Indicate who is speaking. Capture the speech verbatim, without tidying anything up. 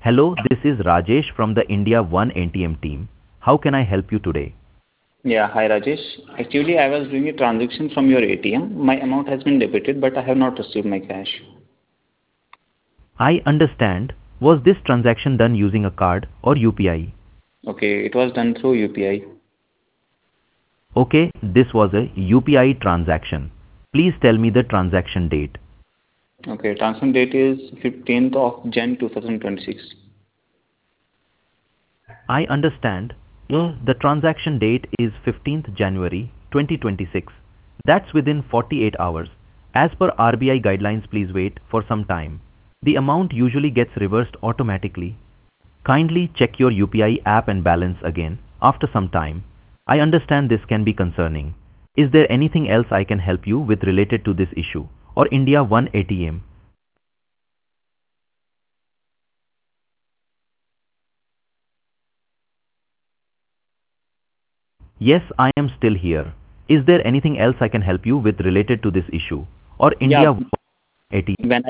Speaker 1: Hello, this is Rajesh from the India One A T M team. How can I help you today?
Speaker 2: Yeah, hi Rajesh. Actually, I was doing a transaction from your A T M. My amount has been debited, but I have not received my cash.
Speaker 1: I understand. Was this transaction done using a card or U P I?
Speaker 2: Okay, it was done through U P I.
Speaker 1: Okay, this was a U P I transaction. Please tell me the transaction date.
Speaker 2: Okay, transaction date is fifteenth of January twenty twenty-six.
Speaker 1: I understand. Well, the transaction date is fifteenth January twenty twenty-six. That's within forty-eight hours. As per R B I guidelines, please wait for some time. The amount usually gets reversed automatically. Kindly check your U P I app and balance again after some time. I understand this can be concerning. Is there anything else I can help you with related to this issue or India One A T M? Yes, I am still here. Is there anything else I can help you with related to this issue or
Speaker 2: Yeah,
Speaker 1: India One A T M?
Speaker 2: when